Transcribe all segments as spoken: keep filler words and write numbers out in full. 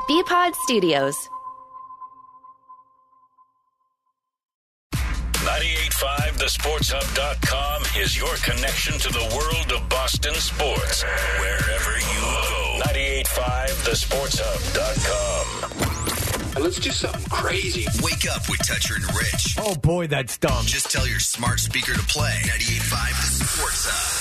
B-Pod Studios. ninety-eight point five the sports hub dot com is your connection to the world of Boston sports. Wherever you go. ninety-eight point five the sports hub dot com. Let's do something crazy. Wake up with Toucher and Rich. Oh, boy, that's dumb. Just tell your smart speaker to play ninety-eight point five the sports hub.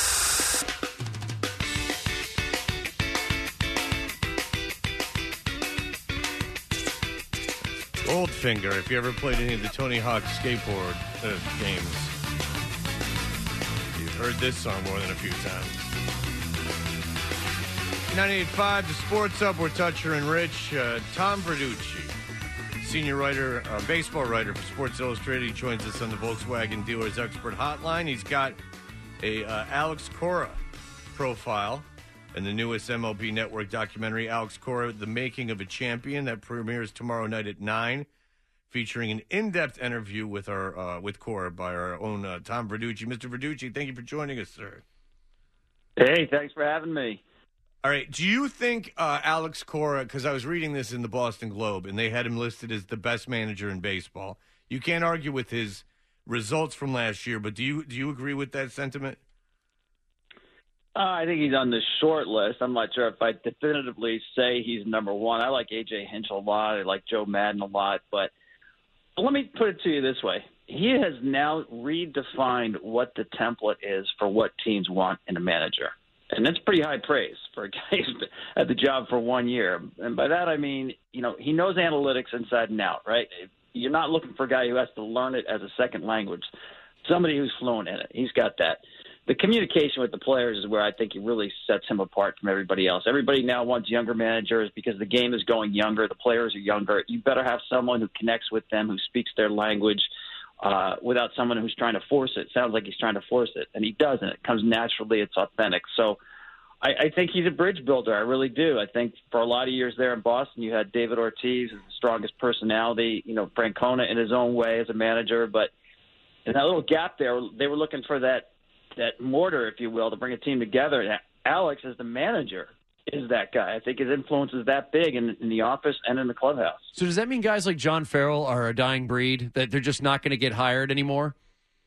Goldfinger, if you ever played any of the Tony Hawk skateboard uh, games, you've heard this song more than a few times. ninety-eight point five, the Sports Up, we're Toucher and Rich. Uh, Tom Verducci, senior writer, uh, baseball writer for Sports Illustrated. He joins us on the Volkswagen Dealers Expert Hotline. He's got a uh, Alex Cora profile in the newest M L B Network documentary, Alex Cora, The Making of a Champion, that premieres tomorrow night at nine, featuring an in-depth interview with our uh, with Cora by our own uh, Tom Verducci. Mister Verducci, thank you for joining us, sir. Hey, thanks for having me. All right, do you think uh, Alex Cora, because I was reading this in the Boston Globe, and they had him listed as the best manager in baseball. You can't argue with his results from last year, but do you do you agree with that sentiment? Uh, I think he's on the short list. I'm not sure if I definitively say he's number one. I like A J Hinch a lot. I like Joe Madden a lot. But let me put it to you this way. He has now redefined what the template is for what teams want in a manager. And that's pretty high praise for a guy who's been at the job for one year. And by that I mean, you know, he knows analytics inside and out, right? You're not looking for a guy who has to learn it as a second language. Somebody who's fluent in it. He's got that. The communication with the players is where I think it really sets him apart from everybody else. Everybody now wants younger managers because the game is going younger. The players are younger. You better have someone who connects with them, who speaks their language, uh, without someone who's trying to force it. Sounds like he's trying to force it, and he doesn't. It comes naturally. It's authentic. So I, I think he's a bridge builder. I really do. I think for a lot of years there in Boston, you had David Ortiz, the strongest personality, you know, Francona in his own way as a manager. But in that little gap there, they were looking for that that mortar, if you will, to bring a team together. And Alex, as the manager, is that guy. I think his influence is that big in, in the office and in the clubhouse. So does that mean guys like John Farrell are a dying breed, that they're just not going to get hired anymore?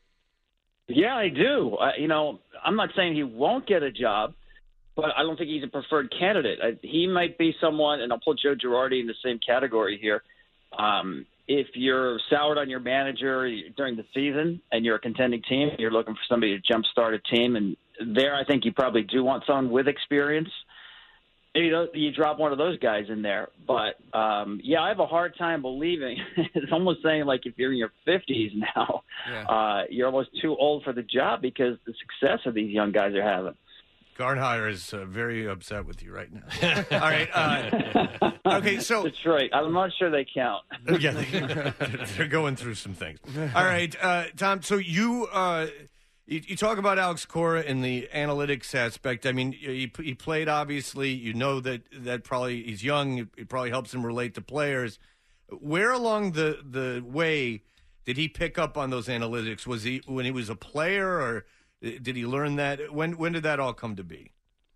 Yeah, I do. Uh, you know, I'm not saying he won't get a job, but I don't think he's a preferred candidate. I, he might be someone, and I'll put Joe Girardi in the same category here. Um, if you're soured on your manager during the season and you're a contending team, you're looking for somebody to jumpstart a team. And there, I think you probably do want someone with experience. Maybe you, know, you drop one of those guys in there. But, um, yeah, I have a hard time believing. It's almost saying, like, if you're in your fifties now, yeah. uh, you're almost too old for the job because the success of these young guys are having. Garnhire is uh, very upset with you right now. All right. Uh, okay, so Detroit. I'm not sure they count. Yeah, they, they're going through some things. All right, uh, Tom. So you, uh, you you talk about Alex Cora in the analytics aspect. I mean, he, he played obviously. You know that that probably he's young. It probably helps him relate to players. Where along the the way did he pick up on those analytics? Was he when he was a player, or did he learn that? When when did that all come to be?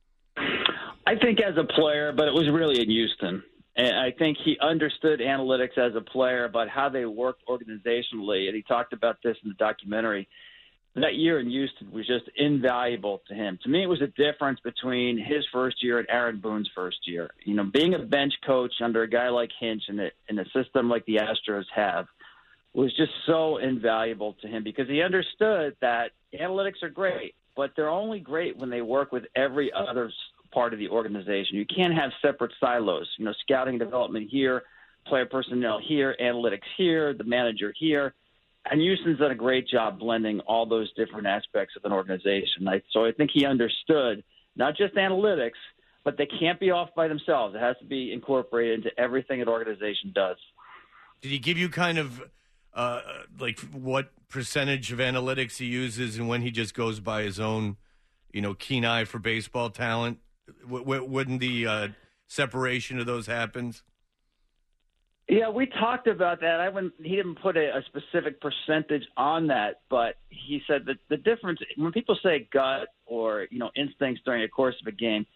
I think as a player, but it was really in Houston. And I think he understood analytics as a player about how they worked organizationally. And he talked about this in the documentary. That year in Houston was just invaluable to him. To me, it was a difference between his first year and Aaron Boone's first year. You know, being a bench coach under a guy like Hinch in a, in a system like the Astros have was just so invaluable to him because he understood that analytics are great, but they're only great when they work with every other part of the organization. You can't have separate silos, you know, scouting development here, player personnel here, analytics here, the manager here. And Houston's done a great job blending all those different aspects of an organization. I, so I think he understood not just analytics, but they can't be off by themselves. It has to be incorporated into everything an organization does. Did he give you kind of uh, like what percentage of analytics he uses and when he just goes by his own, you know, keen eye for baseball talent? W- w- wouldn't the uh, separation of those happen? Yeah, we talked about that. I wouldn't, he didn't put a, a specific percentage on that, but he said that the difference when people say gut or, you know, instincts during the course of a game,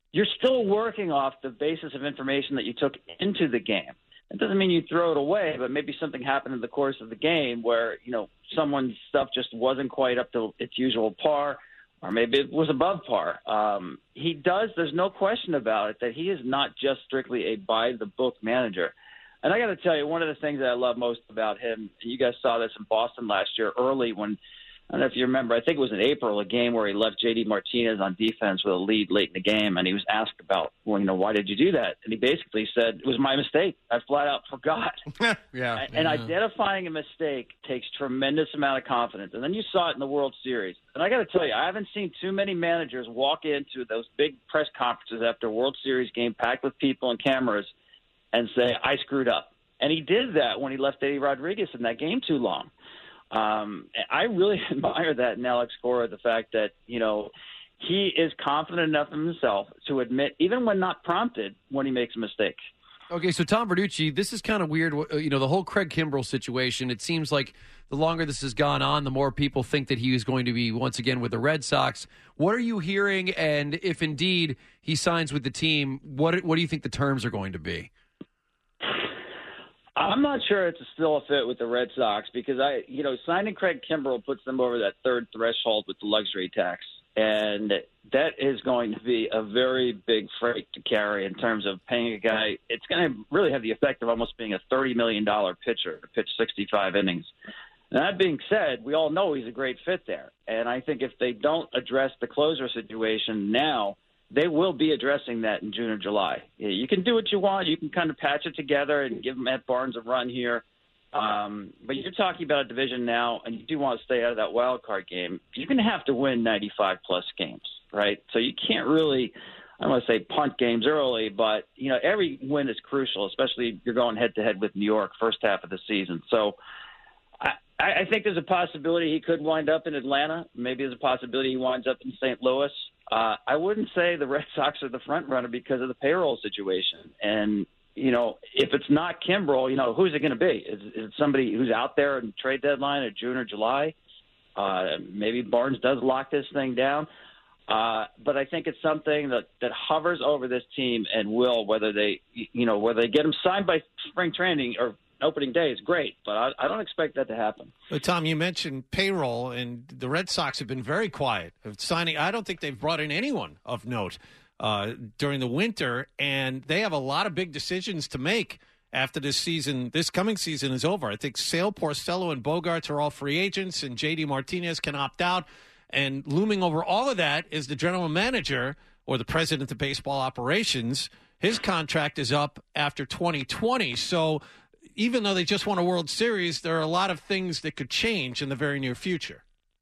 you're still working off the basis of information that you took into the game. It doesn't mean you throw it away, but maybe something happened in the course of the game where, you know, someone's stuff just wasn't quite up to its usual par, or maybe it was above par. Um, he does, there's no question about it, that he is not just strictly a by-the-book manager. And I got to tell you, one of the things that I love most about him, and you guys saw this in Boston last year early when, I don't know if you remember, I think it was in April, a game where he left J D Martinez on defense with a lead late in the game, and he was asked about, well, you know, why did you do that? And he basically said, it was my mistake. I flat out forgot. yeah. And, and yeah. identifying a mistake takes tremendous amount of confidence. And then you saw it in the World Series. And I got to tell you, I haven't seen too many managers walk into those big press conferences after a World Series game packed with people and cameras and say, I screwed up. And he did that when he left Eddie Rodriguez in that game too long. Um, I really admire that in Alex Cora, the fact that, you know, he is confident enough in himself to admit, even when not prompted, when he makes a mistake. Okay, so Tom Verducci, this is kind of weird. You know, the whole Craig Kimbrell situation, it seems like the longer this has gone on, the more people think that he is going to be once again with the Red Sox. What are you hearing? And if indeed he signs with the team, what what do you think the terms are going to be? I'm not sure it's still a fit with the Red Sox because, I, you know, signing Craig Kimbrell puts them over that third threshold with the luxury tax. And that is going to be a very big freight to carry in terms of paying a guy. It's going to really have the effect of almost being a thirty million dollars pitcher to pitch sixty-five innings. And that being said, we all know he's a great fit there. And I think if they don't address the closer situation now, they will be addressing that in June or July. You can do what you want. You can kind of patch it together and give Matt Barnes a run here. Um, but you're talking about a division now, and you do want to stay out of that wild card game. You're going to have to win ninety-five plus games, right? So you can't really, I don't want to say punt games early, but, you know, every win is crucial, especially if you're going head-to-head with New York first half of the season. So I, I think there's a possibility he could wind up in Atlanta. Maybe there's a possibility he winds up in Saint Louis. Uh, I wouldn't say the Red Sox are the front runner because of the payroll situation. And, you know, if it's not Kimbrell, you know, who's it going to be? Is, is it somebody who's out there in trade deadline in June or July? Uh, maybe Barnes does lock this thing down. Uh, but I think it's something that, that hovers over this team and will, whether they, you know, whether they get him signed by spring training or opening day is great, but I, I don't expect that to happen. But Tom, you mentioned payroll, and the Red Sox have been very quiet of signing. I don't think they've brought in anyone of note uh, during the winter, and they have a lot of big decisions to make after this season. This coming season is over. I think Sale, Porcello, and Bogarts are all free agents, and J D Martinez can opt out. And looming over all of that is the general manager or the president of baseball operations. His contract is up after twenty twenty, so even though they just won a World Series, there are a lot of things that could change in the very near future.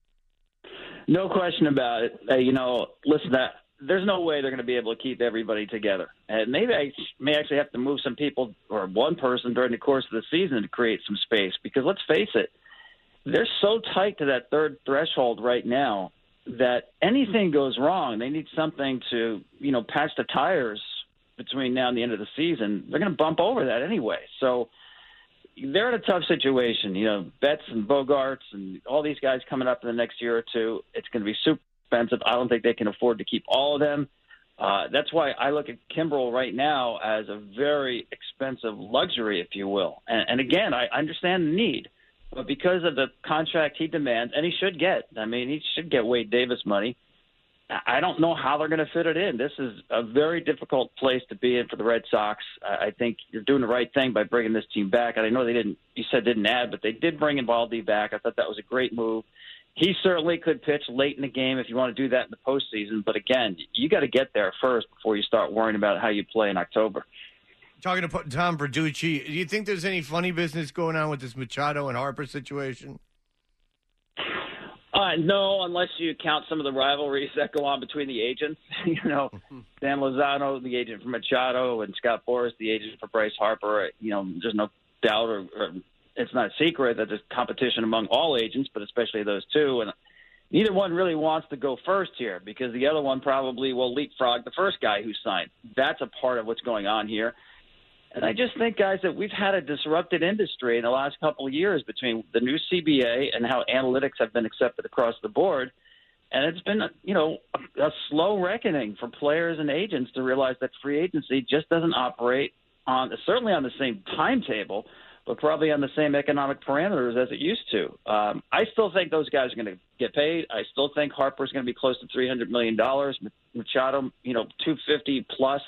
No question about it. Uh, you know, listen, that, there's no way they're going to be able to keep everybody together. And maybe I may actually have to move some people or one person during the course of the season to create some space. Because let's face it, they're so tight to that third threshold right now that anything goes wrong, they need something to, you know, patch the tires between now and the end of the season. They're going to bump over that anyway. So they're in a tough situation. You know, Betts and Bogarts and all these guys coming up in the next year or two, it's going to be super expensive. I don't think they can afford to keep all of them. Uh, that's why I look at Kimbrell right now as a very expensive luxury, if you will. And, and again, I understand the need. But because of the contract he demands, and he should get, I mean, he should get Wade Davis money, I don't know how they're going to fit it in. This is a very difficult place to be in for the Red Sox. I think you're doing the right thing by bringing this team back. And I know they didn't, you said didn't add, but they did bring Eovaldi back. I thought that was a great move. He certainly could pitch late in the game if you want to do that in the postseason. But again, you got to get there first before you start worrying about how you play in October. Talking to Tom Verducci, do you think there's any funny business going on with this Machado and Harper situation? Uh, no, unless you count some of the rivalries that go on between the agents. you know, Dan Lozano, the agent for Machado, and Scott Boras, the agent for Bryce Harper. You know, there's no doubt, or, or it's not a secret that there's competition among all agents, but especially those two. And neither one really wants to go first here because the other one probably will leapfrog the first guy who signed. That's a part of what's going on here. And I just think, guys, that we've had a disrupted industry in the last couple of years between the new C B A and how analytics have been accepted across the board. And it's been, you know, a, a slow reckoning for players and agents to realize that free agency just doesn't operate on certainly on the same timetable, but probably on the same economic parameters as it used to. Um, I still think those guys are going to get paid. I still think Harper's going to be close to three hundred million dollars. Machado, you know, two hundred fifty plus.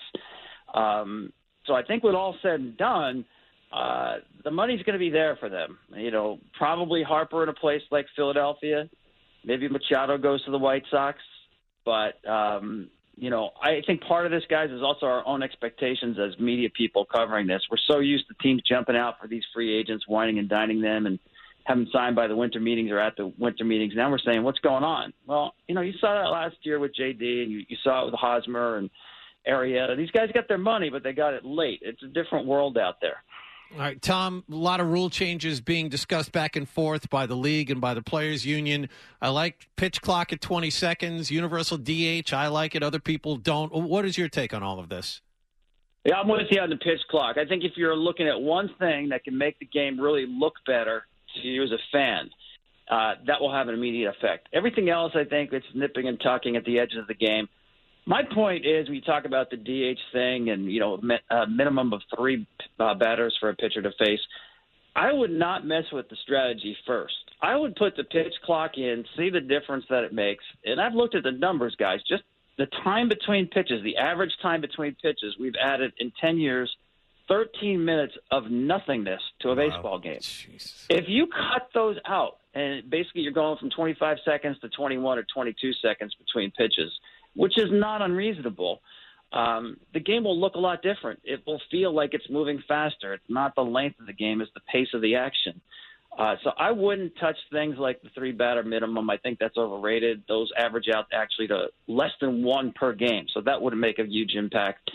Um, so I think with all said and done, uh, the money's going to be there for them. You know, probably Harper in a place like Philadelphia. Maybe Machado goes to the White Sox. But, um, you know, I think part of this, guys, is also our own expectations as media people covering this. We're so used to teams jumping out for these free agents, whining and dining them, and having signed by the winter meetings or at the winter meetings. Now we're saying, what's going on? Well, you know, you saw that last year with J D, and you, you saw it with Hosmer and Arrieta. These guys got their money, but they got it late. It's a different world out there. All right, Tom, a lot of rule changes being discussed back and forth by the league and by the players' union. I like pitch clock at twenty seconds, universal D H. I like it. Other people don't. What is your take on all of this? Yeah, I'm with you on the pitch clock. I think if you're looking at one thing that can make the game really look better to you as a fan, uh, that will have an immediate effect. Everything else, I think, it's nipping and tucking at the edges of the game. My point is, we talk about the D H thing and, you know, a minimum of three uh, batters for a pitcher to face. I would not mess with the strategy first. I would put the pitch clock in, see the difference that it makes. And I've looked at the numbers, guys. Just the time between pitches, the average time between pitches, we've added in ten years thirteen minutes of nothingness to a wow. baseball game. Jesus. If you cut those out, and basically you're going from twenty-five seconds to twenty-one or twenty-two seconds between pitches, which is not unreasonable, um, the game will look a lot different. It will feel like it's moving faster. It's not the length of the game, it's the pace of the action. Uh, so I wouldn't touch things like the three-batter minimum. I think that's overrated. Those average out actually to less than one per game, so that wouldn't make a huge impact.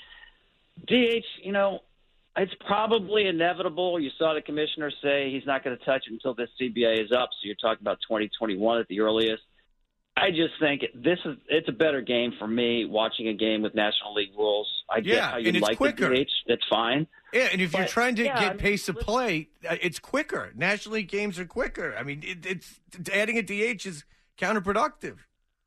D H, you know, it's probably inevitable. You saw the commissioner say he's not going to touch it until this C B A is up, so you're talking about twenty twenty-one at the earliest. I just think this is it's a better game for me watching a game with National League rules. I get yeah, how you and it's like quicker. the D H. That's fine. Yeah, and if but, you're trying to yeah, get I mean, pace of play, uh, it's quicker. National League games are quicker. I mean, it, it's adding a D H is counterproductive.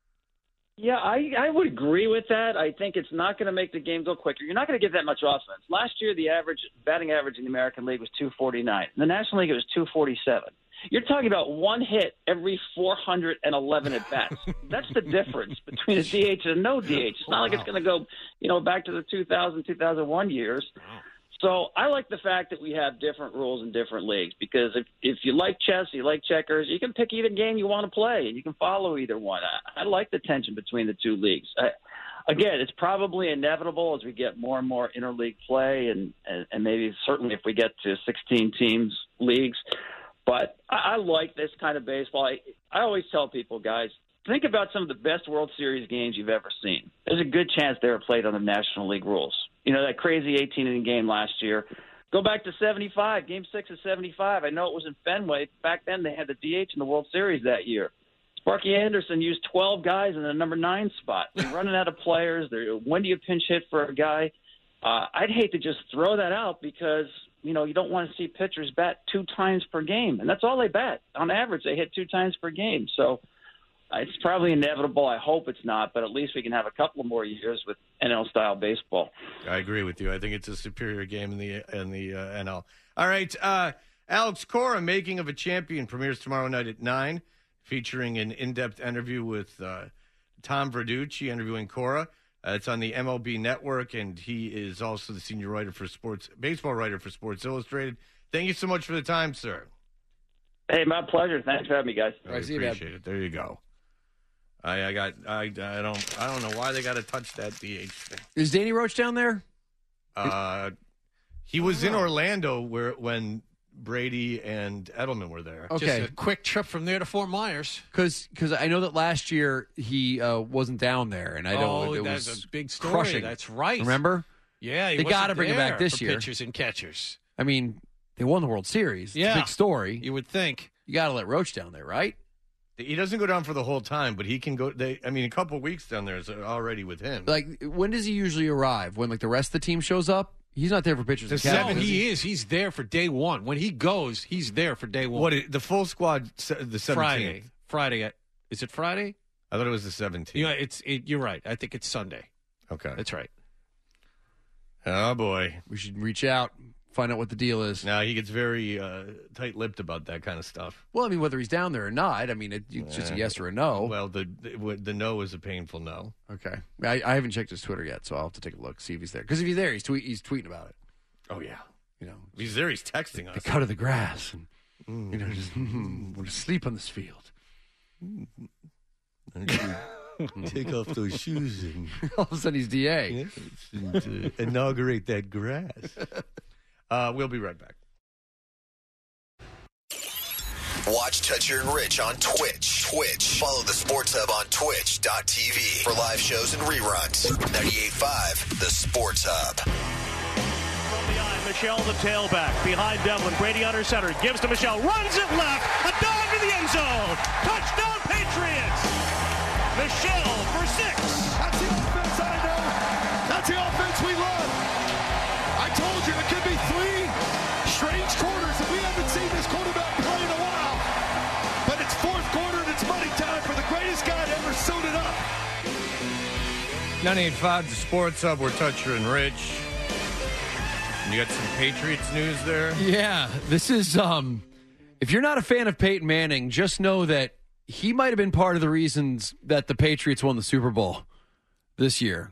Yeah, I, I would agree with that. I think it's not going to make the game go quicker. You're not going to get that much offense. Last year, the average batting average in the American League was two forty-nine. In the National League, it was two forty-seven. You're talking about one hit every four hundred eleven at bats. That's the difference between a D H and a no D H. It's not wow. like it's going to go, you know, back to the two thousand, two thousand one years. Wow. So I like the fact that we have different rules in different leagues because if if you like chess, you like checkers, you can pick either game you want to play and you can follow either one. I, I like the tension between the two leagues. I, again, it's probably inevitable as we get more and more interleague play and, and, and maybe certainly if we get to sixteen teams leagues. But I, I like this kind of baseball. I, I always tell people, guys, think about some of the best World Series games you've ever seen. There's a good chance they were played on the National League rules. You know, that crazy eighteen-inning game last year. Go back to seventy-five, Game six of seventy-five. I know it was in Fenway. Back then they had the D H in the World Series that year. Sparky Anderson used twelve guys in the number nine spot. They're running out of players. They're, when do you pinch hit for a guy? Uh, I'd hate to just throw that out because, you know, you don't want to see pitchers bat two times per game. And that's all they bat. On average, they hit two times per game. So uh, it's probably inevitable. I hope it's not, but at least we can have a couple of more years with N L-style baseball. I agree with you. I think it's a superior game in the in the uh, N L. All right, uh, Alex Cora, Making of a Champion, premieres tomorrow night at nine, featuring an in-depth interview with uh, Tom Verducci interviewing Cora. Uh, it's on the M L B Network, and he is also the senior writer for sports, baseball writer for Sports Illustrated. Thank you so much for the time, sir. Hey, my pleasure. Thanks for having me, guys. I appreciate it. There you go. I, I got. I, I don't. I don't know why they got to touch that D H thing. Is Danny Roach down there? Uh, he was in Orlando where when Brady and Edelman were there. Okay, just a quick trip from there to Fort Myers. Because because I know that last year he uh, wasn't down there, and I know oh, it that's was a big story. Crushing. That's right. Remember? Yeah, he they got to bring him there back this for year. Pitchers and catchers. I mean, they won the World Series. It's yeah, a big story. You would think. You got to let Roach down there, right? He doesn't go down for the whole time, but he can go. They, I mean, a couple weeks down there is already with him. Like, when does he usually arrive? When like the rest of the team shows up? He's not there for pitchers. The seven, he is. He's there for day one. When he goes, he's there for day one. What the full squad? The seventeenth. Friday. Friday. At, is it Friday? I thought it was the seventeenth. You know, it's it, you're right. I think it's Sunday. Okay. That's right. Oh, boy. We should reach out, find out what the deal is. Now, he gets very uh, tight-lipped about that kind of stuff. Well, I mean, whether he's down there or not, I mean, it, it's just a yes or a no. Well, the, the the no is a painful no. Okay. I, I haven't checked his Twitter yet, so I'll have to take a look, see if he's there. Because if he's there, he's, tweet, he's tweeting about it. Oh, yeah. You know, If he's there, he's texting us. the cut of the grass. And, you know, just, mm, we'll just sleep on this field. Take off those shoes and, All of a sudden, he's D A. and uh, inaugurate that grass. Uh, we'll be right back. Watch Toucher and Rich on Twitch. Twitch. Follow the Sports Hub on twitch dot t v for live shows and reruns. ninety-eight point five, The Sports Hub. From the eye, Michelle, the tailback. Behind Devlin, Brady under center. Gives to Michelle. Runs it left. A dive to the end zone. Touchdown, Patriots. Michelle for six. That's the offense I know. That's the offense we love. I told you it could be three strange quarters, and we haven't seen this quarterback play in a while. But it's fourth quarter, and it's money time for the greatest guy to ever suit it up. ninety-eight point five, The Sports Hub. We're Toucher and Rich. You got some Patriots news there? Yeah, this is, um, if you're not a fan of Peyton Manning, just know that he might have been part of the reasons that the Patriots won the Super Bowl this year.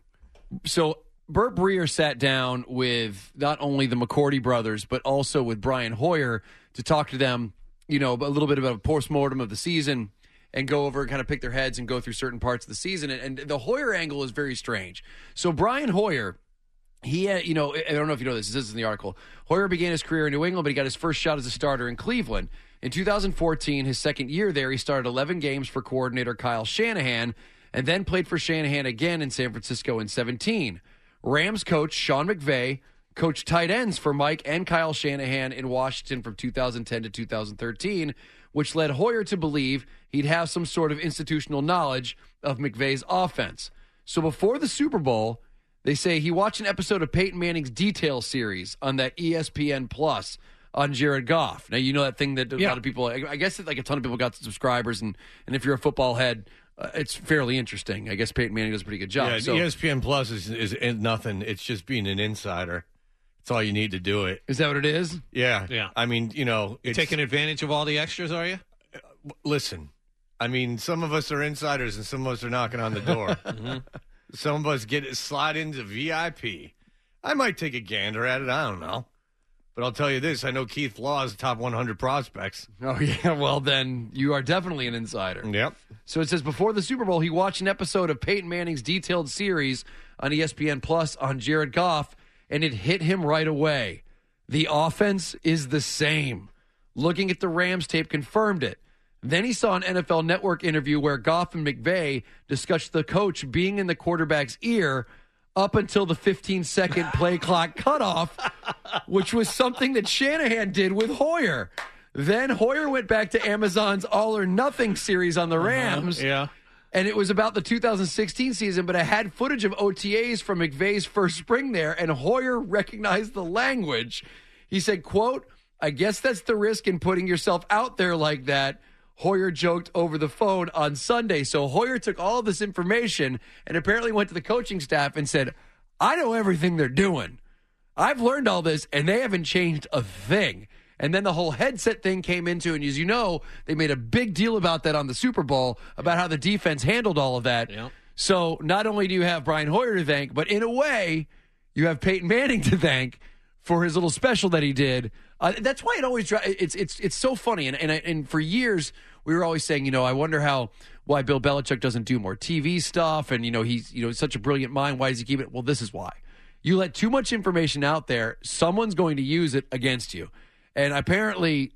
So Burt Breer sat down with not only the McCourty brothers, but also with Brian Hoyer to talk to them, you know, a little bit about a postmortem of the season and go over and kind of pick their heads and go through certain parts of the season. And, and the Hoyer angle is very strange. So Brian Hoyer, he had, you know, I don't know if you know this, this is in the article. Hoyer began his career in New England, but he got his first shot as a starter in Cleveland. In two thousand fourteen, his second year there, he started eleven games for coordinator Kyle Shanahan and then played for Shanahan again in San Francisco in seventeen. Rams coach Sean McVay coached tight ends for Mike and Kyle Shanahan in Washington from two thousand ten to two thousand thirteen, which led Hoyer to believe he'd have some sort of institutional knowledge of McVay's offense. So before the Super Bowl, they say he watched an episode of Peyton Manning's Detail series on that E S P N Plus on Jared Goff. Now, you know that thing that a Yeah. lot of people, I guess like a ton of people got subscribers, and, and if you're a football head, uh, it's fairly interesting. I guess Peyton Manning does a pretty good job. Yeah, so, E S P N Plus is, is is nothing. It's just being an insider. That's all you need to do it. is that what it is? Yeah. Yeah. I mean, you know, You it's, taking advantage of all the extras, are you? listen, I mean, some of us are insiders and some of us are knocking on the door. mm-hmm. Some of us get slide into V I P. I might take a gander at it. I don't know. But I'll tell you this. I know Keith Law is top one hundred prospects. Oh, yeah. Well, then you are definitely an insider. Yep. So it says before the Super Bowl, he watched an episode of Peyton Manning's Detailed series on E S P N Plus on Jared Goff, and it hit him right away. The offense is the same. Looking at the Rams tape confirmed it. Then he saw an N F L Network interview where Goff and McVay discussed the coach being in the quarterback's ear up until the fifteen-second play clock cutoff, which was something that Shanahan did with Hoyer. Then Hoyer went back to Amazon's All or Nothing series on the Rams. Uh-huh. Yeah. And it was about the two thousand sixteen season, but it had footage of O T As from McVay's first spring there, and Hoyer recognized the language. He said, quote, "I guess that's the risk in putting yourself out there like that," Hoyer joked over the phone on Sunday. So Hoyer took all of this information and apparently went to the coaching staff and said, I know everything they're doing. I've learned all this, and they haven't changed a thing. And then the whole headset thing came into, and as you know, they made a big deal about that on the Super Bowl, about how the defense handled all of that. Yep. So not only do you have Brian Hoyer to thank, but in a way, you have Peyton Manning to thank for his little special that he did. Uh, that's why it always dri- it's it's it's so funny, and and and for years we were always saying, you know, I wonder how why Bill Belichick doesn't do more T V stuff, and you know he's you know such a brilliant mind. Why does he keep it? Well, this is why. You let too much information out there, someone's going to use it against you, and apparently,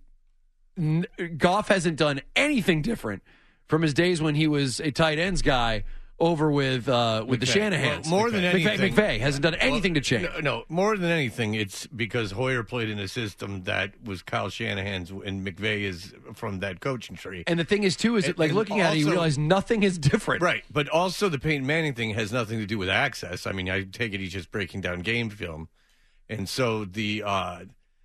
N- Goff hasn't done anything different from his days when he was a tight ends guy over with uh, with the McVay. Shanahans. Well, more than McVay, anything- McVay hasn't done anything Well, to change. No, no, more than anything, it's because Hoyer played in a system that was Kyle Shanahan's, and McVay is from that coaching tree. And the thing is, too, is And- like and looking at it, you also- realize nothing is different. Right, but also the Peyton Manning thing has nothing to do with access. I mean, I take it he's just breaking down game film, and so the, uh,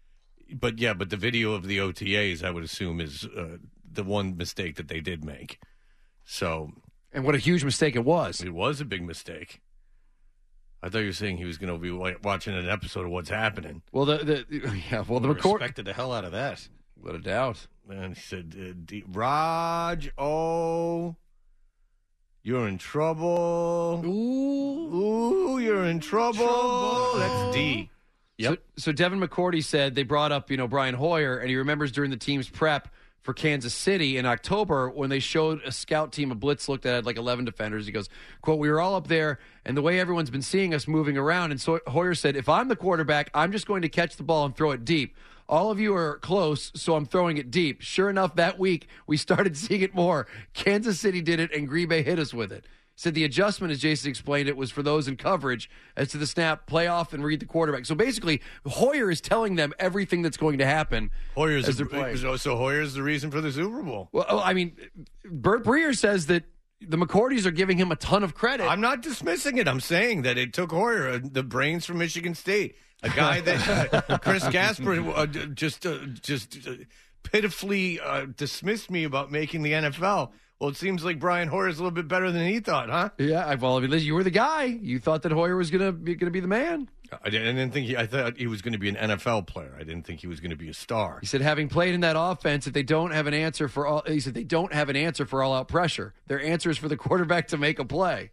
but yeah, but the video of the O T As, I would assume, is uh, the one mistake that they did make. So, And what a huge mistake it was. It was a big mistake. I thought you were saying he was going to be wa- watching an episode of What's Happening. Well, the, the yeah, well the McCourt respected the hell out of that. Without a doubt. And he said, uh, D- Raj, oh, you're in trouble. Ooh, Ooh, you're in trouble. Trouble. That's D. Yep. So, so Devin McCourty said they brought up, you know, Brian Hoyer, and he remembers during the team's prep for Kansas City in October when they showed a scout team, a blitz looked at like eleven defenders. He goes, quote, we were all up there, and the way everyone's been seeing us moving around, and so Hoyer said, if I'm the quarterback, I'm just going to catch the ball and throw it deep. All of you are close, so I'm throwing it deep. Sure enough, that week, we started seeing it more. Kansas City did it, and Green Bay hit us with it. Said the adjustment, as Jason explained it, was for those in coverage as to the snap, play off, and read the quarterback. So basically, Hoyer is telling them everything that's going to happen. Hoyer's as the, they're playing. so, so Hoyer's the reason for the Super Bowl. Well, I mean, Bert Breer says that the McCourtys are giving him a ton of credit. I'm not dismissing it. I'm saying that it took Hoyer, uh, the brains from Michigan State, a guy that uh, Chris Gasper uh, just uh, just uh, pitifully uh, dismissed me about making the N F L. Well, it seems like Brian Hoyer's a little bit better than he thought, huh? Yeah, I- well, I mean, Liz, you were the guy. You thought that Hoyer was gonna be gonna be the man. I didn't, I didn't think he. I thought he was going to be an N F L player. I didn't think he was going to be a star. He said, having played in that offense, if they don't have an answer for all, he said they don't have an answer for all-out pressure. Their answer is for the quarterback to make a play.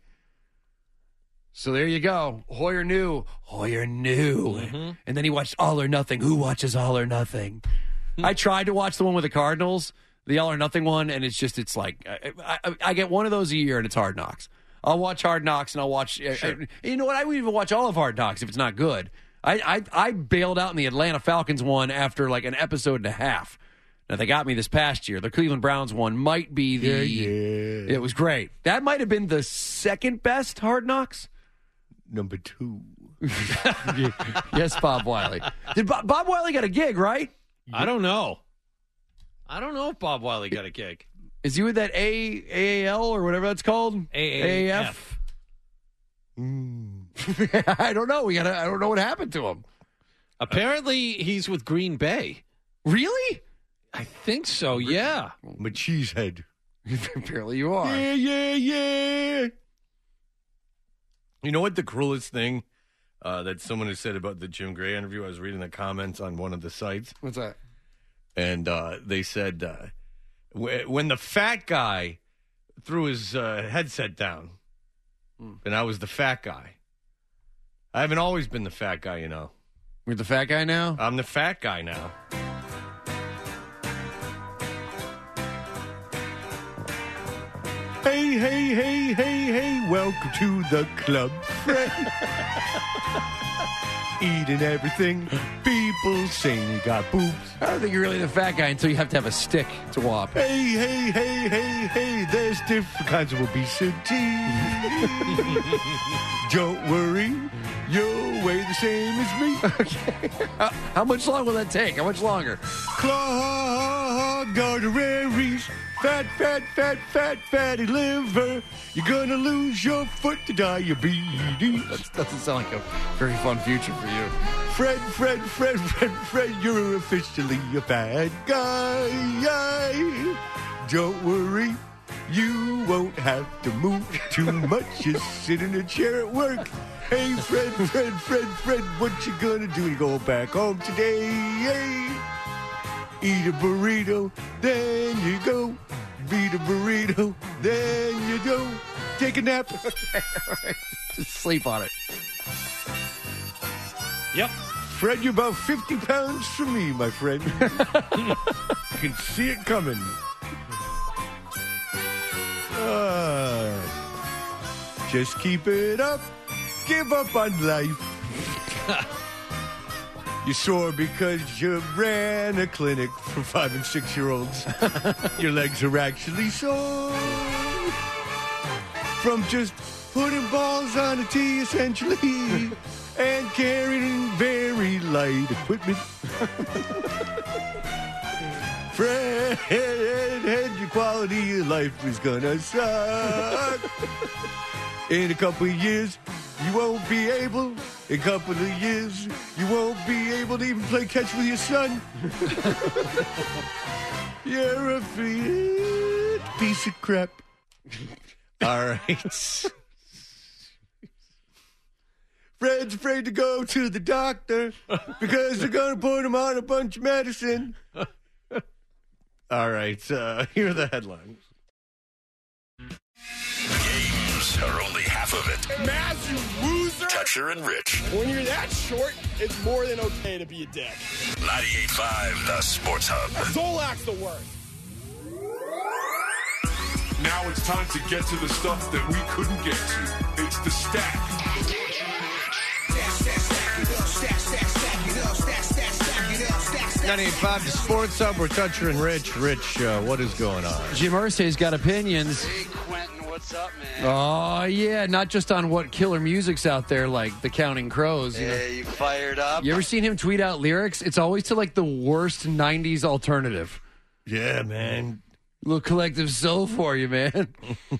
So there you go. Hoyer knew. Hoyer knew. Mm-hmm. And then he watched All or Nothing. Who watches All or Nothing? I tried to watch the one with the Cardinals, the All or Nothing one, and it's just, it's like, I, I, I get one of those a year, and it's Hard Knocks. I'll watch Hard Knocks, and I'll watch, Sure. I, you know what, I would even watch all of Hard Knocks if it's not good. I, I, I bailed out in the Atlanta Falcons one after like an episode and a half. Now, they got me this past year. The Cleveland Browns one might be the, Yeah, yeah. it was great. That might have been the second best Hard Knocks. Number two. Yes, Bob Wiley. Did Bob, Bob Wiley got a gig, right? I don't know. I don't know if Bob Wiley got a gig. Is he with that A A L or whatever that's called? A A F. A A F? I don't know. We gotta. I don't know what happened to him. Apparently, he's with Green Bay. Really? I think so, yeah. I'm a cheesehead. Apparently, you are. Yeah, yeah, yeah. You know what the cruelest thing uh, that someone has said about the Jim Gray interview? I was reading the comments on one of the sites, What's that? and uh, they said uh, w- when the fat guy threw his uh, headset down, and I was the fat guy. I haven't always been the fat guy, you know. You're the fat guy now. I'm the fat guy now. Hey, hey, hey, hey, hey, welcome to the club, friend. Eating everything. People saying you got boobs. I don't think you're really the fat guy until you have to have a stick to whop. Hey, hey, hey, hey, hey, there's different kinds of obesity. Don't worry, you'll weigh the same as me. How, how much longer will that take? How much longer? Clog arteries, fat, fat, fat, fat, fatty liver. You're gonna lose your foot to diabetes. That doesn't sound like a very fun future for you. Fred, Fred, Fred, Fred, Fred, you're officially a bad guy. Don't worry, you won't have to move too much. Just sit in a chair at work. Hey, Fred, Fred, Fred, Fred, what you gonna do? You go back home today? Eat a burrito, then you go. Beat a burrito, then you go. Take a nap. Just sleep on it. Yep. Fred, you're about fifty pounds from me, my friend. You can see it coming. Uh, just keep it up. Give up on life. You're sore because you ran a clinic for five and six year olds. Your legs are actually sore from just putting balls on a tee, essentially, and carrying very light equipment. Fred, your quality of life is gonna suck. In a couple of years, you won't be able, in a couple of years, you won't be able to even play catch with your son. You're a fit piece of crap. All right. Fred's afraid to go to the doctor because they're going to put him on a bunch of medicine. All right. Uh, here are the headlines. Games are only half of it. Maz, you loser. Toucher and Rich. When you're that short, it's more than okay to be a dick. ninety-eight point five The Sports Hub. Zolak's the worst. Now it's time to get to the stuff that we couldn't get to. It's the stack. ninety-eight point five The Sports Hub. We're Toucher and Rich. Rich, uh, what is going on? Jim Irsay's got opinions. Hey, Quentin, what's up, man? Oh, yeah, not just on what killer music's out there, like The Counting Crows. You know. Hey, you fired up? You ever seen him tweet out lyrics? It's always to, like, the worst nineties alternative. Yeah, man. Little collective soul for you, man.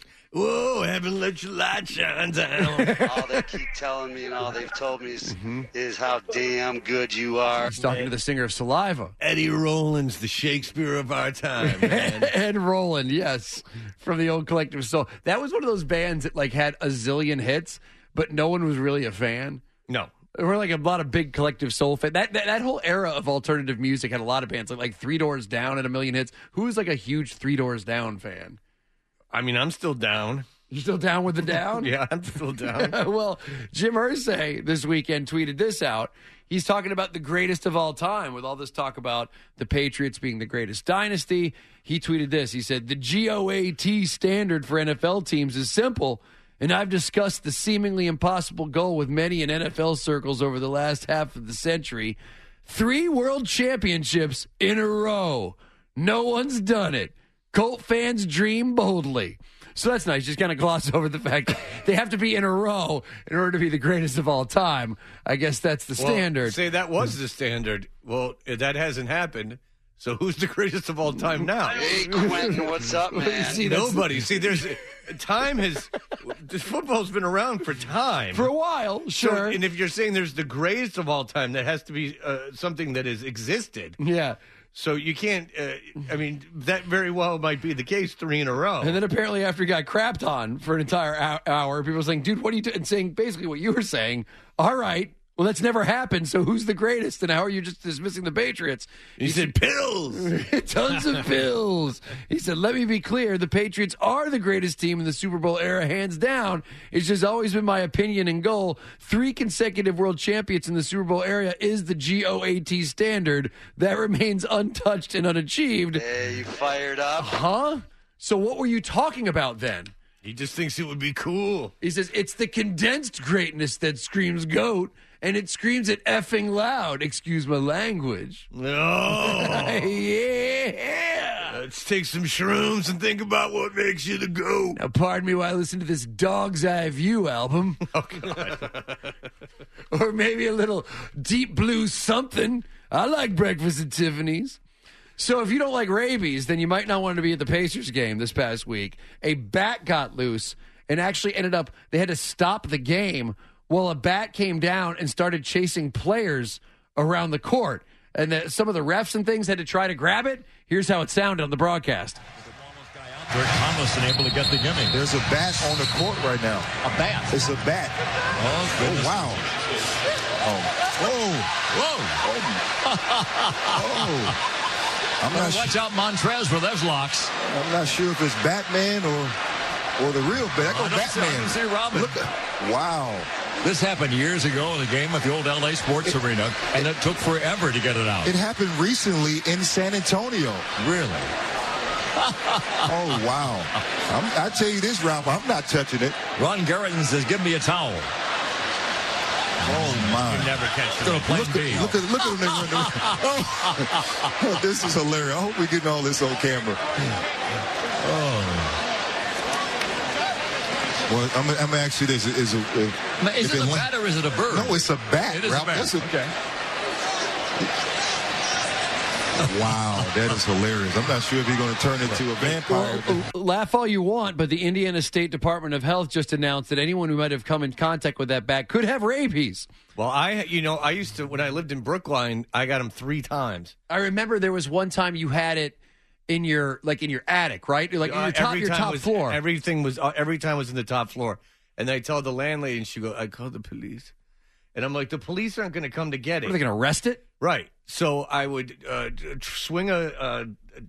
Whoa, haven't let your light shine down. All they keep telling me and all they've told me is, mm-hmm. is how damn good you are. He's talking to the singer of Saliva. Eddie Rollins, the Shakespeare of our time, man. Ed Roland, yes, from the old Collective Soul. That was one of those bands that like had a zillion hits, but no one was really a fan. No. There were like a lot of big Collective Soul fans. That, that that whole era of alternative music had a lot of bands, like, like Three Doors Down had a million hits. Who was like a huge Three Doors Down fan? I mean, I'm still down. You still down with the down? Yeah, I'm still down. Well, Jim Irsay this weekend tweeted this out. He's talking about the greatest of all time with all this talk about the Patriots being the greatest dynasty. He tweeted this. He said, the G O A T standard for N F L teams is simple, and I've discussed the seemingly impossible goal with many in N F L circles over the last half of the century. Three world championships in a row. No one's done it. Colt fans dream boldly. So that's nice. Just kind of gloss over the fact that they have to be in a row in order to be the greatest of all time. I guess that's the well, standard. Say that was the standard. Well, that hasn't happened. So who's the greatest of all time now? Hey, Quentin, what's up, man? See, nobody. See, there's time has this football's been around for time for a while. Sure. So, and if you're saying there's the greatest of all time, that has to be uh, something that has existed. Yeah. So you can't, uh, I mean, that very well might be the case, three in a row. And then apparently after he got crapped on for an entire hour, people were saying, dude, what are you doing? And saying basically what you were saying. All right, well, that's never happened, so who's the greatest? And how are you just dismissing the Patriots? He, he said, pills. Tons of pills. He said, let me be clear, the Patriots are the greatest team in the Super Bowl era, hands down. It's just always been my opinion and goal. Three consecutive world champions in the Super Bowl era is the G O A T standard. That remains untouched and unachieved. Hey, you fired up? Huh? So what were you talking about then? He just thinks it would be cool. He says, it's the condensed greatness that screams GOAT, and it screams it effing loud. Excuse my language. No. Yeah. Let's take some shrooms and think about what makes you the GOAT. Now, pardon me while I listen to this Dog's Eye View album. Oh, God. Or maybe a little Deep Blue something. I like Breakfast at Tiffany's. So if you don't like rabies, then you might not want to be at the Pacers game this past week. A bat got loose and actually ended up, they had to stop the game while a bat came down and started chasing players around the court. And the, some of the refs and things had to try to grab it. Here's how it sounded on the broadcast. Derek Thomason able to get the gimme. There's a bat on the court right now. A bat? It's a bat. Oh, goodness. Oh, wow. Oh. Whoa. Whoa. Oh. I'm well, not watch sh- out, Montrez, for those locks. I'm not sure if it's Batman or or the real bat. Go I don't Batman. See, I don't see Robin. Look at, wow. This happened years ago in the game at the old L A Sports it, Arena, and it took forever to get it out. It happened recently in San Antonio. Really? Oh, wow. I'm, I tell you this, Ralph, I'm not touching it. Ron Garrison says, give me a towel. Oh, my. You never catch it. Look, look, at, look at look at them. Oh, this is hilarious. I hope we're getting all this on camera. Oh. Well, I'm, I'm going to ask you this. Is, it, if, is it a bat or is it a bird? No, it's a bat. It is Ralph. a bat. That's a, okay. Wow, that is hilarious. I'm not sure if he's going to turn into a vampire. Well, laugh all you want, but the Indiana State Department of Health just announced that anyone who might have come in contact with that bat could have rabies. Well, I, you know, I used to, when I lived in Brookline, I got them three times. I remember there was one time you had it, in your like in your attic, right? Like in your Uh, top, every your time top was, floor. Everything was uh, every time was in the top floor, and I told the landlady, and she go, "I called the police," and I'm like, "The police aren't going to come to get it. Are they going to arrest it?" Right. So I would uh, tr- swing a, a,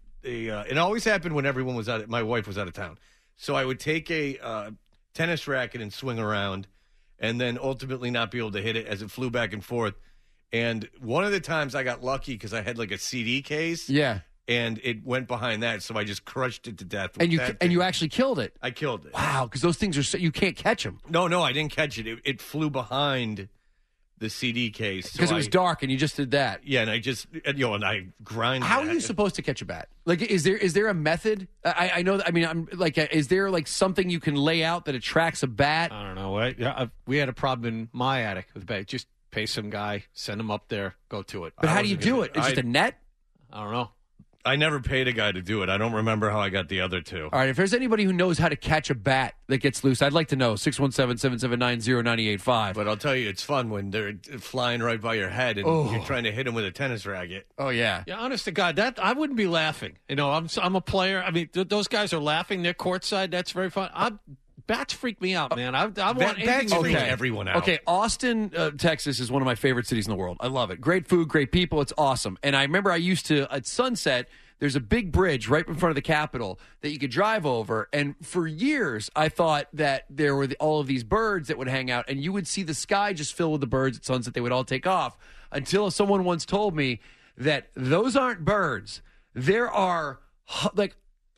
a uh, it always happened when everyone was out. Of, my wife was out of town, so I would take a uh, tennis racket and swing around, and then ultimately not be able to hit it as it flew back and forth. And one of the times I got lucky because I had like a C D case. Yeah. And it went behind that, so I just crushed it to death. With And you that and thing. you actually killed it. I killed it. Wow, because those things are so, you can't catch them. No, no, I didn't catch it. It, it flew behind the C D case Because so it was I- dark and you just did that. Yeah, and I just and, you know, and I grind. How that. are you supposed to catch a bat? Like, is there is there a method? I, I know. That, I mean, I'm like, uh, is there like something you can lay out that attracts a bat? I don't know. I, yeah, I, we had a problem in my attic with bat. Just pay some guy, send him up there, go to it. But I how do you wasn't do gonna- it? It's just I- a net. I don't know. I never paid a guy to do it. I don't remember how I got the other two. All right, if there's anybody who knows how to catch a bat that gets loose, I'd like to know. six one seven, seven seven nine, zero nine eight five. But I'll tell you, it's fun when they're flying right by your head and Oh. you're trying to hit them with a tennis racket. Oh, yeah. Yeah, honest to God, that I wouldn't be laughing. You know, I'm I'm a player. I mean, th- those guys are laughing. They're courtside. That's very fun. I, bats freak me out, man. I, I want Bat- anything bats to freak do- everyone out. Okay, Austin, uh, Texas is one of my favorite cities in the world. I love it. Great food, great people. It's awesome. And I remember I used to, at sunset, there's a big bridge right in front of the Capitol that you could drive over. And for years, I thought that there were the, all of these birds that would hang out, and you would see the sky just fill with the birds at sunset. They would all take off until someone once told me that those aren't birds. There are hu- like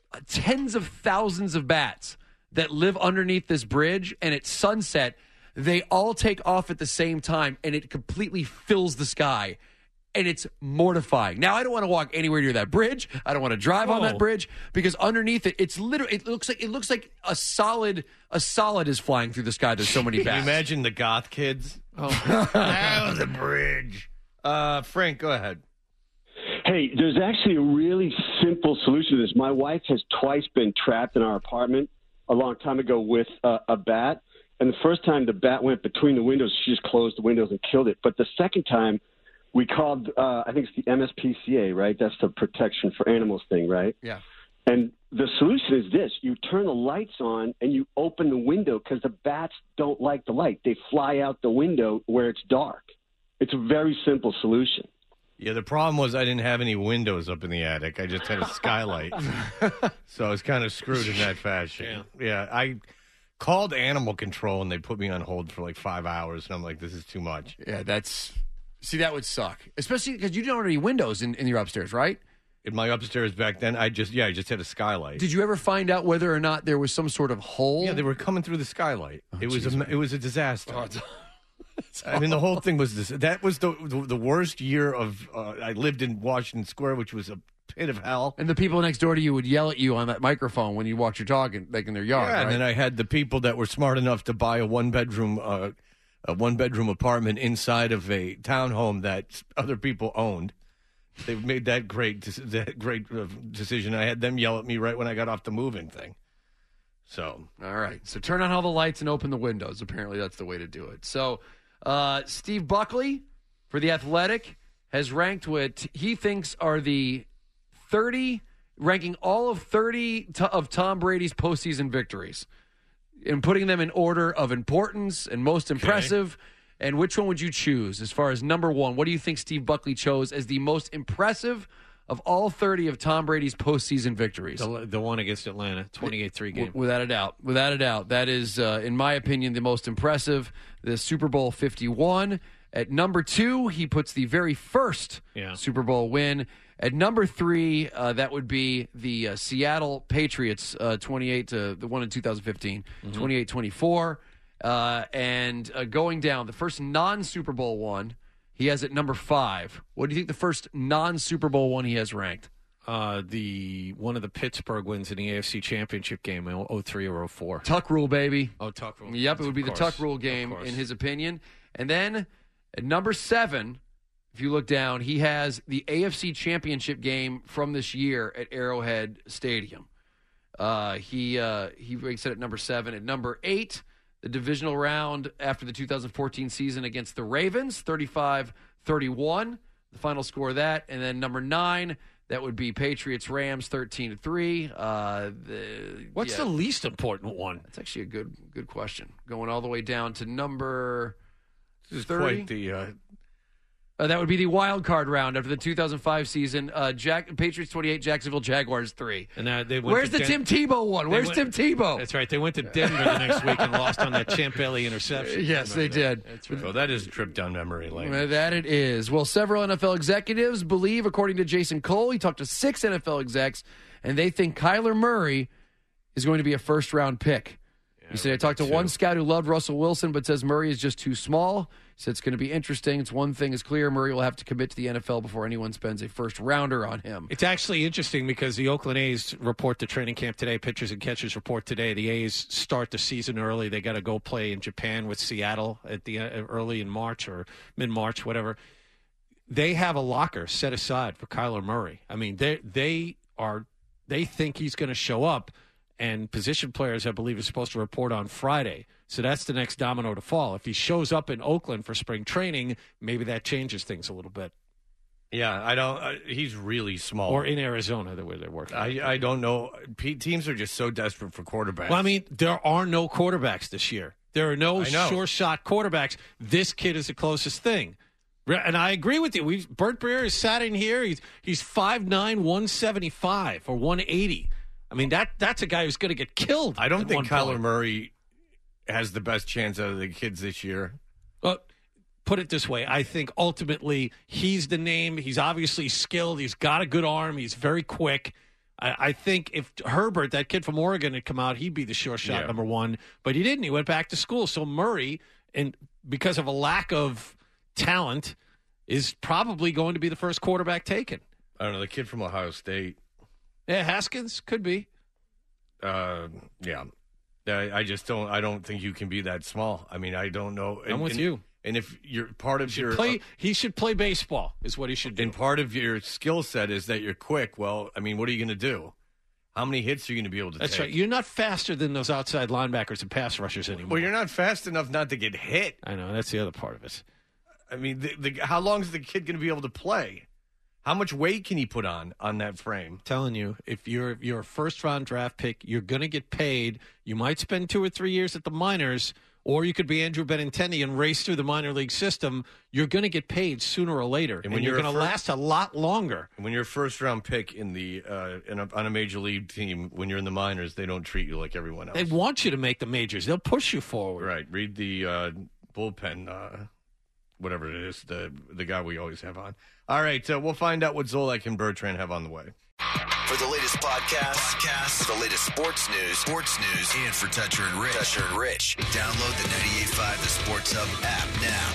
tens of thousands of bats that live underneath this bridge, and at sunset, they all take off at the same time, and it completely fills the sky. And it's mortifying. Now, I don't want to walk anywhere near that bridge. I don't want to drive on that Oh. bridge because underneath it, it's literally it looks like it looks like a solid a solid is flying through the sky. There's so many Can you bats. imagine the goth kids? Oh, oh the bridge. Uh, Frank, go ahead. Hey, there's actually a really simple solution to this. My wife has twice been trapped in our apartment a long time ago with uh, a bat. And the first time the bat went between the windows, she just closed the windows and killed it. But the second time, we called, uh, I think it's the M S P C A, right? That's the Protection for Animals thing, right? Yeah. And the solution is this. You turn the lights on and you open the window because the bats don't like the light. They fly out the window where it's dark. It's a very simple solution. Yeah, the problem was I didn't have any windows up in the attic. I just had a skylight. So I was kind of screwed in that fashion. Yeah. yeah, I called animal control, and they put me on hold for like five hours, and I'm like, this is too much. Yeah, that's... See, that would suck. Especially because you don't have any windows in, in your upstairs, right? In my upstairs back then, I just, yeah, I just had a skylight. Did you ever find out whether or not there was some sort of hole? Yeah, they were coming through the skylight. Oh, it was geez, a, man. it was a disaster. Oh, it's- I mean, the whole thing was this. That was the the, the worst year of. Uh, I lived in Washington Square, which was a pit of hell. And the people next door to you would yell at you on that microphone when you walked your dog in, like in their yard. Yeah, right? and then I had the people that were smart enough to buy a one bedroom, uh, a one bedroom apartment inside of a townhome that other people owned. They made that great, dec- that great uh, decision. I had them yell at me right when I got off the moving thing. So, all right. So turn on all the lights and open the windows. Apparently, that's the way to do it. So, uh, Steve Buckley for The Athletic has ranked what he thinks are the thirty, ranking all of thirty to, of Tom Brady's postseason victories and putting them in order of importance and most impressive. And which one would you choose as far as number one? What do you think Steve Buckley chose as the most impressive of all thirty of Tom Brady's postseason victories? The, the one against Atlanta, twenty-eight three game. W- Without a doubt. Without a doubt. That is, uh, in my opinion, the most impressive. The Super Bowl fifty-one. At number two, he puts the very first Yeah. Super Bowl win. At number three, uh, that would be the uh, Seattle Patriots, uh, twenty-eight to the one in two thousand fifteen, Mhm. twenty-eight twenty-four. Uh, and uh, going down, the first non-Super Bowl one, he has at number five. What do you think the first non-Super Bowl one he has ranked? Uh, the one of the Pittsburgh wins in the A F C Championship game in oh three or oh four. Tuck rule, baby. Oh, Tuck rule. Yep, it would be Of the course. Tuck rule game, Of course. in his opinion. And then at number seven, if you look down, he has the A F C Championship game from this year at Arrowhead Stadium. Uh, he uh, he ranks it at number seven. At number eight, the divisional round after the two thousand fourteen season against the Ravens, thirty-five thirty-one, the final score of that. And then number nine, That would be Patriots Rams thirteen to three. Uh, the, What's yeah. the least important one? That's actually a good good question. Going all the way down to number This is thirty. quite the. Uh, Uh, that would be the wild card round after the two thousand five season. Uh, Jack Patriots twenty-eight, Jacksonville Jaguars three. And uh, they went Where's to the Den- Tim Tebow one? Where's went- Tim Tebow? That's right. They went to Denver the next week and lost on that Champ Bailey interception. Yes, they did. That's right. so that is a trip down memory lane. Uh, That it is. Well, several N F L executives believe, according to Jason Cole, he talked to six N F L execs, and they think Kyler Murray is going to be a first round pick. He said, I talked to one scout who loved Russell Wilson, but says Murray is just too small. He said it's going to be interesting. It's one thing is clear. Murray will have to commit to the N F L before anyone spends a first rounder on him. It's actually interesting because the Oakland A's report to training camp today. Pitchers and catchers report today. The A's start the season early. They got to go play in Japan with Seattle at the uh, early in March or mid-March, whatever. They have a locker set aside for Kyler Murray. I mean, they they are they think he's going to show up. And position players, I believe, are supposed to report on Friday. So that's the next domino to fall. If he shows up in Oakland for spring training, maybe that changes things a little bit. Yeah, I don't. Uh, he's really small. Or in Arizona, the way they're working. I, I don't know. P- teams are just so desperate for quarterbacks. Well, I mean, there are no quarterbacks this year. There are no I know. sure shot quarterbacks. This kid is the closest thing. And I agree with you. We Bert Breer has sat in here. He's he's five nine, one seventy-five or one eighty. I mean, that that's a guy who's going to get killed. I don't at think one Kyler point. Murray has the best chance out of the kids this year. Well, put it this way. I think ultimately he's the name. He's obviously skilled. He's got a good arm. He's very quick. I, I think if Herbert, that kid from Oregon, had come out, he'd be the sure shot Yeah. number one. But he didn't. He went back to school. So Murray, and because of a lack of talent, is probably going to be the first quarterback taken. I don't know. The kid from Ohio State. Yeah, Haskins could be. Uh, yeah. I, I just don't. I don't think you can be that small. I mean, I don't know. And, I'm with and, you. And if you're part of your Play, he should play baseball. Is what he should do. and part of your skill set is that you're quick. Well, I mean, what are you going to do? How many hits are you going to be able to That's take? right. You're not faster than those outside linebackers and pass rushers anymore. Well, you're not fast enough not to get hit. I know. That's the other part of it. I mean, the, the, how long is the kid going to be able to play? How much weight can he put on on that frame? Telling you, if you're if you're a first round draft pick, you're going to get paid. You might spend two or three years at the minors, or you could be Andrew Benintendi and race through the minor league system. You're going to get paid sooner or later, and, when you're you're going to a fir- last a lot longer. When you're a first round pick in the uh, in a, on a major league team, when you're in the minors, they don't treat you like everyone else. They want you to make the majors. They'll push you forward. Right. Read the uh, bullpen, uh, whatever it is, the the guy we always have on. All right, uh, we'll find out what Zolak and Bertrand have on the way. For the latest podcasts, podcasts, for the latest sports news, sports news, and for Toucher and Rich, Toucher and Rich, download the ninety-eight point five The Sports Hub app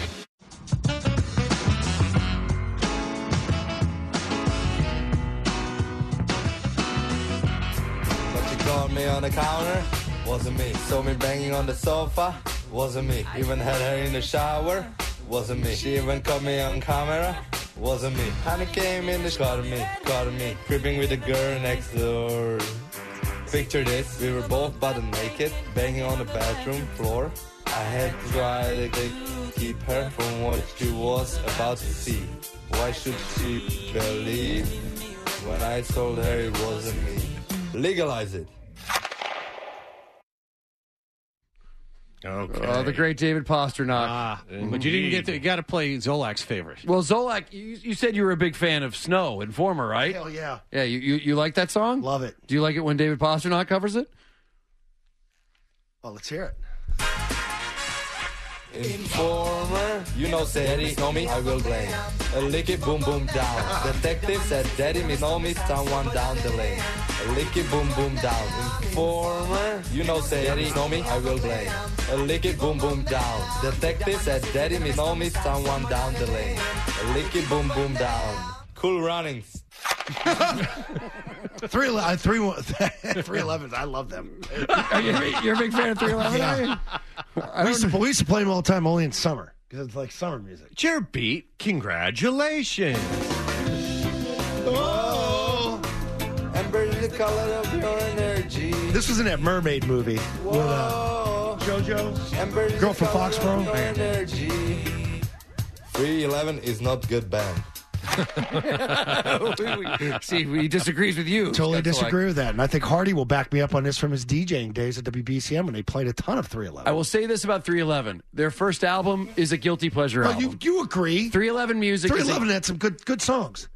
now. But you called me on the counter, wasn't me. Saw me banging on the sofa, wasn't me. Even had her in the shower, wasn't me. She even caught me on camera, wasn't me. Honey came in the caught me, caught me. Creeping with the girl next door. Picture this, we were both butt naked, banging on the bathroom floor. I had to try to keep her from what she was about to see. Why should she believe when I told her it wasn't me? Legalize it. Okay. Oh, the great David Pasternak. Ah, but you didn't get to. You got to play Zolak's favorite. Well, Zolak, you, you said you were a big fan of Snow, Informer, right? Hell yeah. Yeah, you, you, you like that song? Love it. Do you like it when David Pasternak covers it? Well, let's hear it. Informer, you know, say Daddy, know me, I will blame. A lick it, boom, boom, down. Detective said, Daddy, me, know me, someone down the lane. A lick it, boom, boom, down. Informer, you know, say Daddy, know me, I will blame. A lick it, boom, boom, down. Detective said, Daddy, me, know me, someone down the lane. A lick it, boom, boom, down. Cool runnings. Three, uh, three, three elevens. I love them. Are you, you're a big fan of three eleven? Yeah. I We used, don't to, we used to play them all the time, only in summer because it's like summer music. It's your beat. Congratulations. Oh, Ember is the color of your energy. This was in that mermaid movie with uh, JoJo, Ember is girl the from color of your Foxborough. energy. three eleven is not good band. See, he disagrees with you. Totally That's disagree why. with that. And I think Hardy will back me up on this from his DJing days at W B C M when they played a ton of three eleven. I will say this about three eleven. Their first album is a guilty pleasure Oh, album. you, you agree. three eleven music three is a- eleven had some good good songs.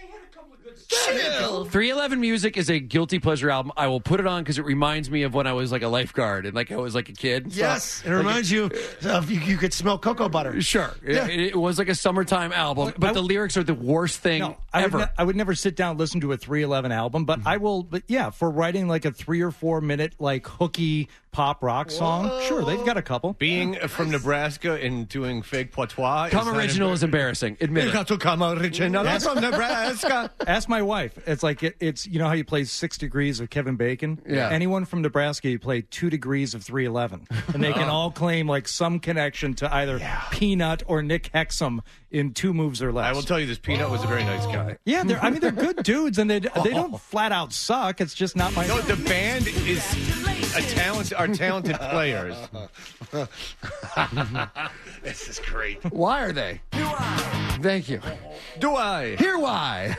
three eleven Music is a guilty pleasure album. I will put it on because it reminds me of when I was like a lifeguard and like I was like a kid. Yes, So, it like, reminds you of you, you could smell cocoa butter. Sure. Yeah. It, it was like a summertime album, but I- the lyrics are the worst thing No, I would, ever. ne- I would never sit down and listen to a three eleven album, but I will. But yeah, for writing like a three or four minute like hooky pop rock song, sure, they've got a couple. Being from Nebraska and doing fake patois. Come is original is embarrassing. Admit You it. got to come original. That's- from Nebraska. Ask my wife. It's like it, it's you know how you play Six Degrees of Kevin Bacon. Yeah. Anyone from Nebraska, you play Two Degrees of three eleven, and they can all claim like some connection to either Peanut or Nick Hexum in two moves or less. I will tell you this. Peanut was a very nice guy. Yeah, they're, I mean they're good dudes, and they they don't flat out suck. It's just not my. No, the band is a talent. Are talented players. This is great. Why are they? Thank you. Do I? Here why?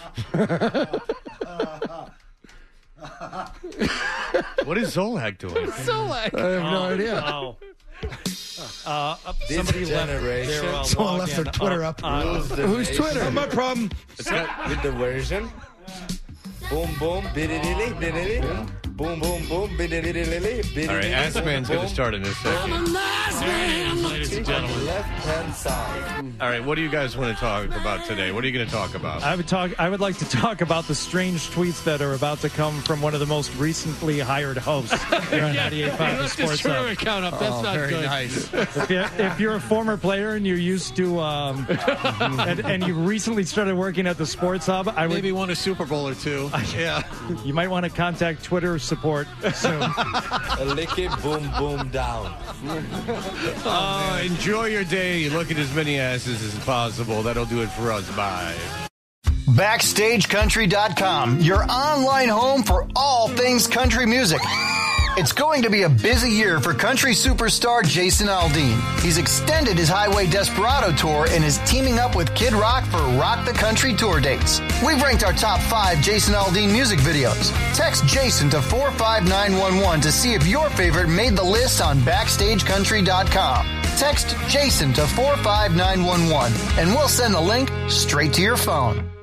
What is Zolak doing? Zolak. I have no idea. Oh. Uh, uh, This somebody left generation. their, uh, Someone left their login Twitter up. up. Uh, Rules the Who's nation. Twitter? Not my problem. With the version. Boom, boom, biddy-diddy, biddy-diddy. Boom, boom, boom, biddy-diddy-lily, biddy-diddy. All right, Assman's going to start in a second. Ladies and gentlemen. Left-hand side. All right, what do you guys want to talk about today? What are you going to talk about? I would talk. I would like to talk about the strange tweets that are about to come from one of the most recently hired hosts here on ninety-eight point five The Look this Sports Twitter Hub. account up. That's Oh, not very good. nice. If, you, if you're a former player and you're used to, um, and, and you recently started working at the Sports Hub, I would. Maybe won a Super Bowl or two. Yeah. You might want to contact Twitter support soon. A licky boom, boom down. Uh, enjoy your day. Look at as many asses as possible. That'll do it for us. Bye. Backstage Country dot com, your online home for all things country music. It's going to be a busy year for country superstar Jason Aldean. He's extended his Highway Desperado tour and is teaming up with Kid Rock for Rock the Country tour dates. We've ranked our top five Jason Aldean music videos. Text Jason to four five nine one one to see if your favorite made the list on Backstage Country dot com. Text Jason to four five nine one one and we'll send the link straight to your phone.